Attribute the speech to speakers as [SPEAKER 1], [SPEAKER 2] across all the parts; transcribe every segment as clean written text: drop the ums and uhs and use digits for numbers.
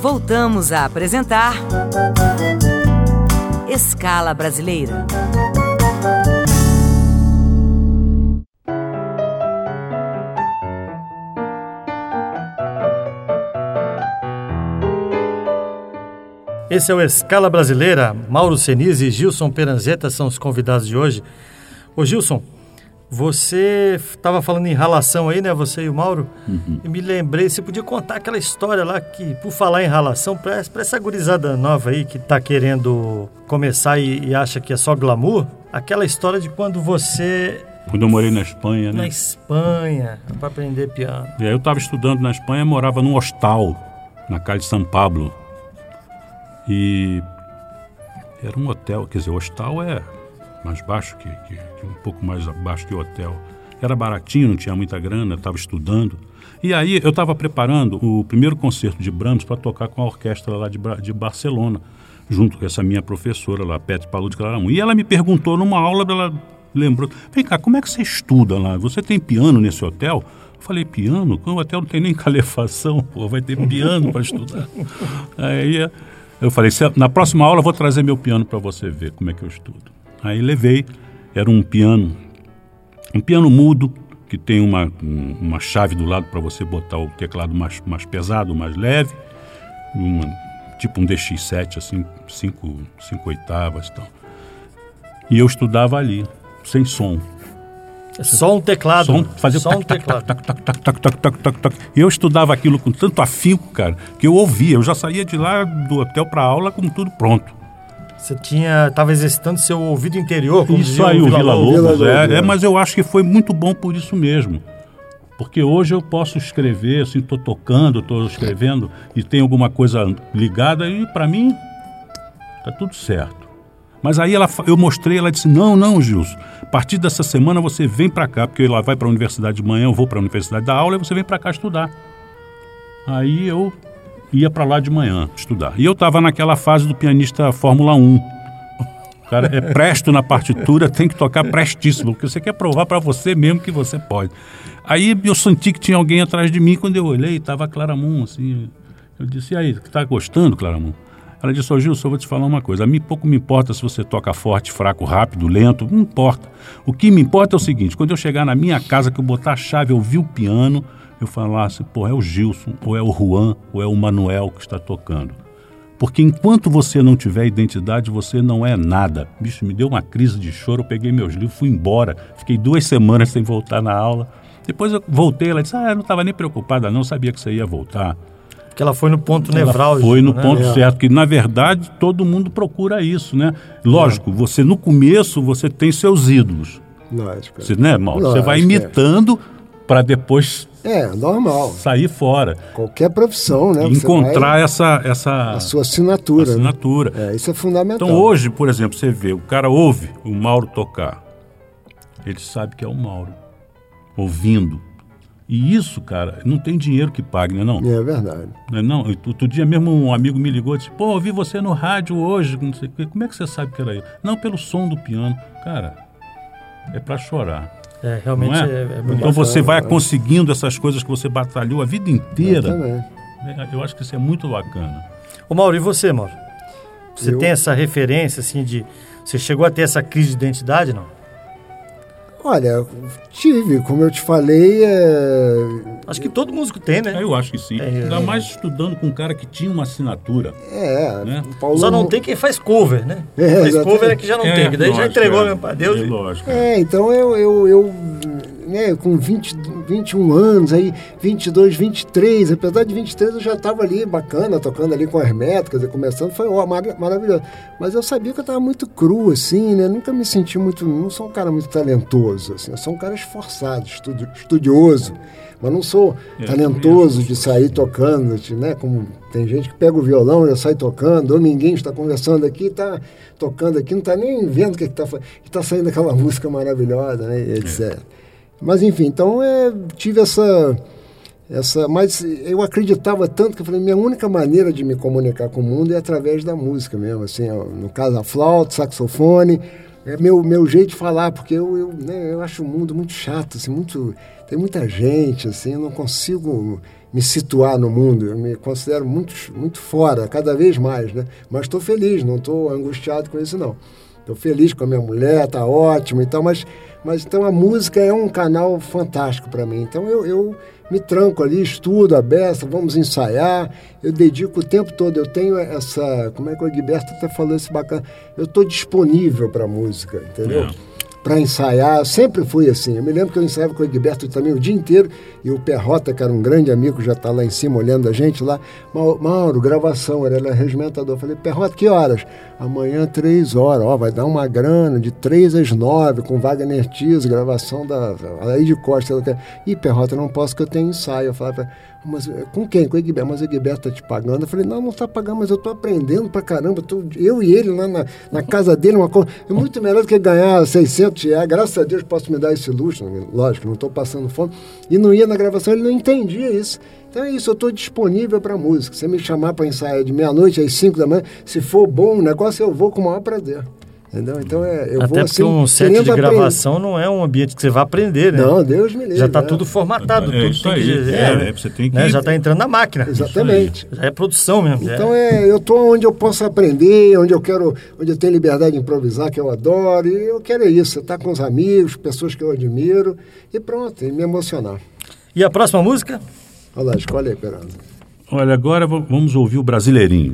[SPEAKER 1] Voltamos a apresentar Escala Brasileira.
[SPEAKER 2] Esse é o Escala Brasileira. Mauro Senise e Gilson Peranzetta são os convidados de hoje. Ô Gilson, você estava falando em ralação aí, né? Você e o Mauro. E me lembrei, você podia contar aquela história lá que, por falar em ralação, para essa gurizada nova aí que está querendo começar e acha que é só glamour, aquela história de quando
[SPEAKER 3] eu morei na Espanha, né?
[SPEAKER 2] Na Espanha, para aprender piano.
[SPEAKER 3] Eu estava estudando na Espanha, morava num hostal, na Calle de São Pablo. E era um hotel, quer dizer, o hostal é mais baixo que um pouco mais abaixo que o hotel. Era baratinho, não tinha muita grana, eu estava estudando. E aí eu estava preparando o primeiro concerto de Brahms para tocar com a orquestra lá de Barcelona, junto com essa minha professora lá, Petre Palud de Claramunt. E ela me perguntou numa aula, ela lembrou, vem cá, como é que você estuda lá? Você tem piano nesse hotel? Eu falei, piano? O hotel não tem nem calefação, pô, vai ter piano para estudar. Aí eu falei, na próxima aula eu vou trazer meu piano para você ver como é que eu estudo. Aí levei, era um piano mudo, que tem uma chave do lado para você botar o teclado mais pesado, mais leve, tipo um DX7, assim, 5 oitavas e tal. E eu estudava ali, sem som.
[SPEAKER 2] Só um teclado.
[SPEAKER 3] Fazia
[SPEAKER 2] só um teclado.
[SPEAKER 3] E eu estudava aquilo com tanto afinco, cara, que eu ouvia. Eu já saía de lá do hotel para aula com tudo pronto.
[SPEAKER 2] Você estava exercitando seu ouvido interior, como
[SPEAKER 3] isso aí, o Villa-Lobos. Mas eu acho que foi muito bom por isso mesmo. Porque hoje eu posso escrever, assim, estou tocando, estou escrevendo e tem alguma coisa ligada e para mim tá tudo certo. Mas aí eu mostrei, ela disse, não, Gilson, a partir dessa semana você vem para cá, porque ela vai para a universidade de manhã, eu vou para a universidade da aula e você vem para cá estudar. Aí eu ia para lá de manhã estudar. E eu estava naquela fase do pianista Fórmula 1. O cara é presto na partitura, tem que tocar prestíssimo, porque você quer provar para você mesmo que você pode. Aí eu senti que tinha alguém atrás de mim, quando eu olhei, estava a Claramunt, assim. Eu disse, e aí, está gostando, Claramunt? Ela disse, Gilson, eu vou te falar uma coisa, a mim pouco me importa se você toca forte, fraco, rápido, lento, não importa. O que me importa é o seguinte, quando eu chegar na minha casa, que eu botar a chave, eu ouvir o piano, eu falasse, é o Gilson, ou é o Juan, ou é o Manuel que está tocando. Porque enquanto você não tiver identidade, você não é nada. Bicho, me deu uma crise de choro, eu peguei meus livros, fui embora, fiquei 2 semanas sem voltar na aula. Depois eu voltei, ela disse, eu não estava nem preocupada, não sabia que você ia voltar.
[SPEAKER 2] Porque ela foi no ponto nevrálgico.
[SPEAKER 3] Foi no ponto certo, que na verdade todo mundo procura isso, né? Lógico, você no começo você tem seus ídolos.
[SPEAKER 4] Lógico.
[SPEAKER 3] Você, né, Mauro? Você vai imitando para depois
[SPEAKER 4] normal.
[SPEAKER 3] Sair fora.
[SPEAKER 4] Qualquer profissão, né?
[SPEAKER 3] Encontrar essa
[SPEAKER 4] a sua assinatura. Né? Isso é fundamental.
[SPEAKER 3] Então hoje, por exemplo, você vê, o cara ouve o Mauro tocar. Ele sabe que é o Mauro. Ouvindo. E isso, cara, não tem dinheiro que pague, né, não?
[SPEAKER 4] É verdade.
[SPEAKER 3] Não, outro dia mesmo um amigo me ligou e disse, ouvi você no rádio hoje, não sei o quê. Como é que você sabe que era eu? Não, pelo som do piano. Cara, é pra chorar.
[SPEAKER 2] Realmente é bonito.
[SPEAKER 3] Então você vai conseguindo essas coisas que você batalhou a vida inteira. Eu acho que isso é muito bacana.
[SPEAKER 2] Ô Mauro, e você, Mauro? Você tem essa referência, assim, você chegou a ter essa crise de identidade, não?
[SPEAKER 4] Olha, tive, como eu te falei...
[SPEAKER 2] Acho que todo músico tem, né?
[SPEAKER 3] Eu acho que sim. Ainda mais estudando com um cara que tinha uma assinatura.
[SPEAKER 2] Né? Só não tem quem faz cover, né? Faz cover é que já não tem, que daí já entregou mesmo pra Deus.
[SPEAKER 3] Lógico.
[SPEAKER 4] Então eu né, com 21 anos, aí 22, 23, apesar de 23 eu já estava ali bacana, tocando ali com a Hermética, começando, foi maravilhoso. Mas eu sabia que eu estava muito cru, assim, né? Nunca me senti muito, não sou um cara muito talentoso, assim, eu sou um cara esforçado, estudioso, mas não sou talentoso de sair tocando, né? Como tem gente que pega o violão e já sai tocando, Dominguinho está conversando aqui, está tocando aqui, não está nem vendo que está saindo aquela música maravilhosa, né? Etc. Mas enfim, então tive essa... Mas eu acreditava tanto que eu falei, minha única maneira de me comunicar com o mundo é através da música mesmo, assim, no caso a flauta, saxofone, é meu jeito de falar, porque eu acho o mundo muito chato, assim, tem muita gente, assim, eu não consigo me situar no mundo. Eu me considero muito fora, cada vez mais, né? Mas estou feliz, não estou angustiado com isso, não. Estou feliz com a minha mulher, está ótimo e tal, mas então a música é um canal fantástico para mim. Então eu me tranco ali, estudo a beça, vamos ensaiar, eu dedico o tempo todo, eu tenho essa, como é que o Egberto até falou isso bacana, eu estou disponível para a música, entendeu? Para ensaiar, sempre fui assim. Eu me lembro que eu ensaiava com o Egberto também o dia inteiro, e o Perrota, que era um grande amigo, já está lá em cima olhando a gente lá. Mauro, gravação, ele era regimentador. Eu falei, Perrota, que horas? Amanhã, 3 horas. Ó, vai dar uma grana de 3 às 9, com Wagner Tiso, gravação da Laíde Costa. Ih, Perrota, eu não posso que eu tenho ensaio. Eu falava, mas com quem? Com o Egberto. Mas o Egberto está te pagando. Eu falei, não está pagando, mas eu estou aprendendo pra caramba. Eu e ele lá na casa dele, uma coisa. É muito melhor do que ganhar 600 reais. Graças a Deus posso me dar esse luxo. Lógico, não estou passando fome. E não ia na gravação, ele não entendia isso. Então é isso, eu estou disponível para música. Se você me chamar para ensaiar de meia-noite às 5 da manhã, se for bom o negócio, eu vou com o maior prazer. Entendeu? Então eu
[SPEAKER 2] até
[SPEAKER 4] vou
[SPEAKER 2] porque
[SPEAKER 4] assim,
[SPEAKER 2] um set de gravação não é um ambiente que você vai aprender, né?
[SPEAKER 4] Não, Deus me livre.
[SPEAKER 2] Já está tudo formatado, tudo
[SPEAKER 3] isso
[SPEAKER 2] tem
[SPEAKER 3] aí.
[SPEAKER 2] que,
[SPEAKER 3] Você tem que...
[SPEAKER 2] né? Já está entrando na máquina.
[SPEAKER 4] Exatamente.
[SPEAKER 2] Já é produção mesmo.
[SPEAKER 4] Então eu estou onde eu posso aprender, onde eu tenho liberdade de improvisar, que eu adoro, e eu quero isso, estar com os amigos, pessoas que eu admiro, e pronto, e me emocionar.
[SPEAKER 2] E a próxima música?
[SPEAKER 4] Olha lá, escolhe aí, Peralta.
[SPEAKER 3] Olha, agora vamos ouvir o Brasileirinho.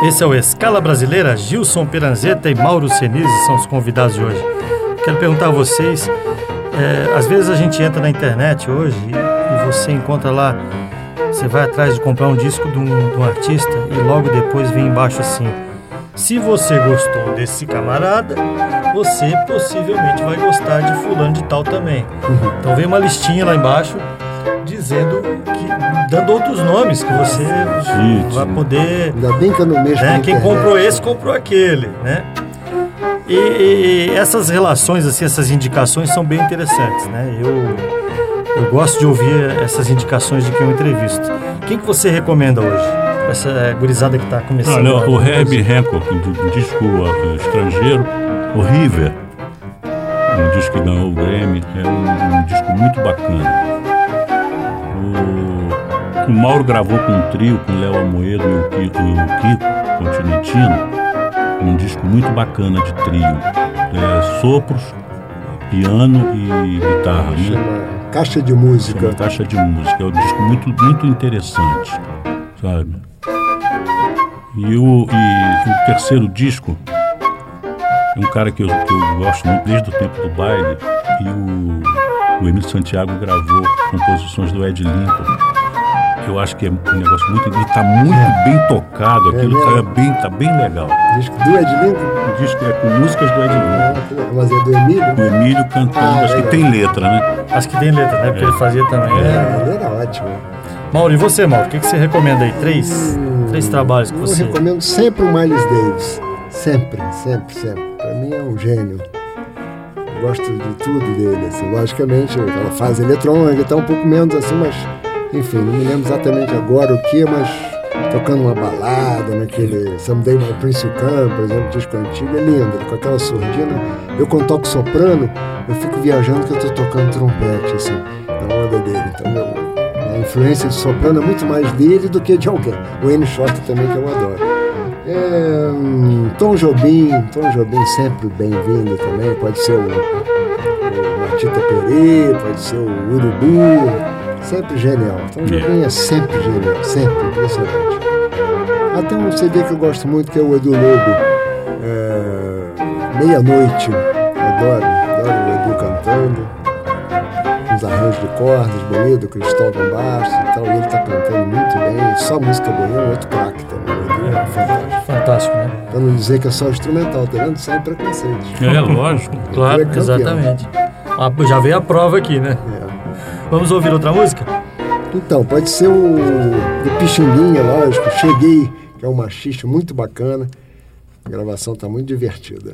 [SPEAKER 2] Esse é o Escala Brasileira. Gilson Peranzeta e Mauro Senise são os convidados de hoje. Quero perguntar a vocês, às vezes a gente entra na internet hoje e você encontra lá, você vai atrás de comprar um disco de um artista e logo depois vem embaixo assim: se você gostou desse camarada, você possivelmente vai gostar de fulano de tal também. Então vem uma listinha lá embaixo dizendo dando outros nomes que você vai poder.
[SPEAKER 4] Ainda bem que eu não mexo
[SPEAKER 2] né? Quem comprou esse, comprou aquele, né? E essas relações, assim, essas indicações são bem interessantes, né? Eu gosto de ouvir essas indicações de quem eu entrevisto. Quem que você recomenda hoje? Essa gurizada que está começando.
[SPEAKER 3] Olha, o Herbie Hancock, um disco estrangeiro, o River, um disco que ganhou o Grammy, é um disco muito bacana. O Mauro gravou com um trio, com o Léo Amoedo e o Kiko Continentino, um disco muito bacana de trio, sopros, piano e guitarra, né?
[SPEAKER 4] Caixa de música.
[SPEAKER 3] Chama Caixa de Música, é um disco muito, muito interessante, sabe? E o terceiro disco é um cara que eu gosto muito desde o tempo do baile, e o Emílio Santiago gravou composições do Ed Lincoln. Eu acho que é um negócio muito... E tá muito bem tocado, aquilo tá bem legal.
[SPEAKER 4] O disco do Ed Lincoln?
[SPEAKER 3] O disco é com músicas do Ed Lincoln.
[SPEAKER 4] Mas é do Emílio?
[SPEAKER 3] O Emílio cantando, acho que tem letra, né?
[SPEAKER 2] Acho que tem letra, né? Porque ele fazia também.
[SPEAKER 4] Ele era ótimo.
[SPEAKER 2] Mauro, e você, Mauro? O que você recomenda aí? Três trabalhos que você...
[SPEAKER 4] Eu recomendo sempre o Miles Davis. Sempre. Pra mim é um gênio. Eu gosto de tudo dele, assim. Logicamente, ela faz eletrônica, tá um pouco menos assim, mas... Enfim, não me lembro exatamente agora o que, mas tocando uma balada, naquele Someday My Prince Will Come, por exemplo, disco antigo, é lindo, com aquela surdina. Eu, quando toco soprano, eu fico viajando que eu tô tocando trompete, assim, na onda dele. Então, a influência de soprano é muito mais dele do que de alguém. O Wayne Shorter também, que eu adoro. Tom Jobim sempre bem-vindo também, pode ser o Matita Perê, pode ser o Urubu. Sempre genial. Então o Jobim é sempre genial, sempre impressionante. Até um CD que eu gosto muito, que é o Edu Lobo, Meia-Noite. Adoro o Edu cantando, uns arranjos de cordas bonitos, Cristóvão Bastos e tal, e ele tá cantando muito bem, só música boa, outro craque também. O Edu é fantástico.
[SPEAKER 2] Fantástico, né?
[SPEAKER 4] Pra não dizer que é só instrumental, tá vendo? Sem preconceitos.
[SPEAKER 3] Lógico.
[SPEAKER 2] Claro, exatamente. Já veio a prova aqui, né? Vamos ouvir outra música?
[SPEAKER 4] Então, pode ser o Pixinguinha, lógico. Cheguei, que é um machista muito bacana. A gravação tá muito divertida.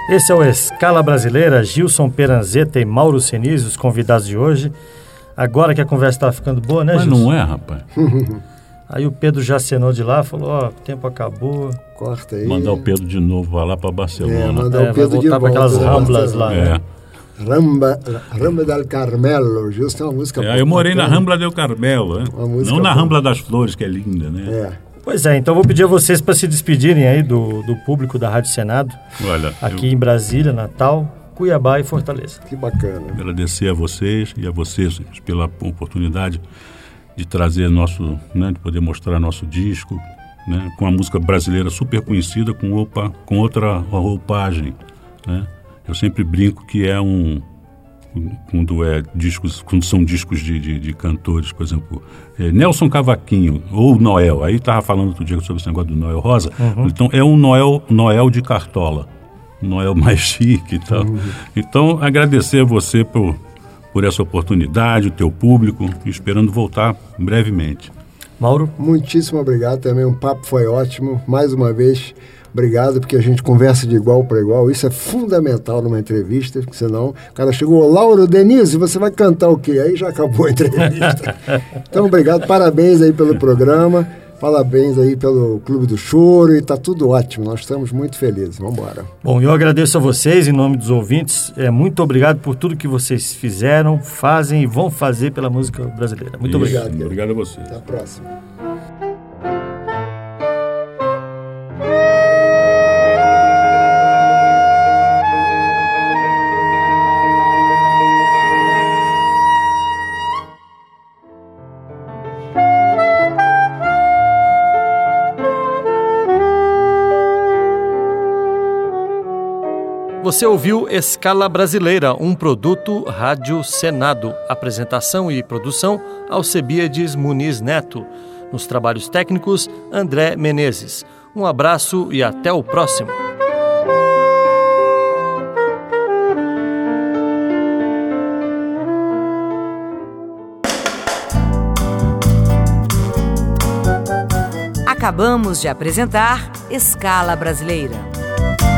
[SPEAKER 2] Esse é o Escala Brasileira, Gilson Peranzeta e Mauro Senise, os convidados de hoje. Agora que a conversa está ficando boa, né, Gilson?
[SPEAKER 3] Mas não é, rapaz.
[SPEAKER 2] Aí o Pedro já acenou de lá, falou, ó, o tempo acabou.
[SPEAKER 4] Corta aí.
[SPEAKER 3] Mandar o Pedro de novo lá para Barcelona.
[SPEAKER 4] Mandar o Pedro
[SPEAKER 2] vai
[SPEAKER 4] de
[SPEAKER 2] voltar
[SPEAKER 4] volta.
[SPEAKER 2] para aquelas Ramblas lá.
[SPEAKER 3] É.
[SPEAKER 4] Rambla del Carmelo, justo uma música.
[SPEAKER 3] Eu morei na Rambla del Carmelo, né? Não na Rambla das Flores, que é linda, né?
[SPEAKER 4] É.
[SPEAKER 2] Pois é, então vou pedir a vocês para se despedirem aí do público da Rádio Senado,
[SPEAKER 3] Olha,
[SPEAKER 2] aqui em Brasília, Natal, Cuiabá e Fortaleza.
[SPEAKER 4] Que bacana.
[SPEAKER 3] Agradecer a vocês e a vocês pela oportunidade de trazer nosso, né, de poder mostrar nosso disco, né, com a música brasileira super conhecida, com outra roupagem, né? Eu sempre brinco que é quando são discos de cantores, por exemplo, Nelson Cavaquinho ou Noel, aí estava falando outro dia sobre esse negócio do Noel Rosa, então é um Noel de Cartola, um Noel mais chique e tal. Então agradecer a você por essa oportunidade, o teu público, esperando voltar brevemente.
[SPEAKER 2] Mauro?
[SPEAKER 4] Muitíssimo obrigado também, o papo foi ótimo, mais uma vez. Obrigado, porque a gente conversa de igual para igual. Isso é fundamental numa entrevista, porque senão o cara chegou, Lauro, Denise, você vai cantar o quê? Aí já acabou a entrevista. Então, obrigado, parabéns aí pelo programa, parabéns aí pelo Clube do Choro, e tá tudo ótimo, nós estamos muito felizes. Vamos embora.
[SPEAKER 2] Bom, eu agradeço a vocês, em nome dos ouvintes, muito obrigado por tudo que vocês fizeram, fazem e vão fazer pela música brasileira. Muito obrigado.
[SPEAKER 3] Obrigado a você.
[SPEAKER 4] Até a próxima.
[SPEAKER 2] Você ouviu Escala Brasileira, um produto Rádio Senado. Apresentação e produção, Alcebiades Muniz Neto. Nos trabalhos técnicos, André Menezes. Um abraço e até o próximo.
[SPEAKER 1] Acabamos de apresentar Escala Brasileira.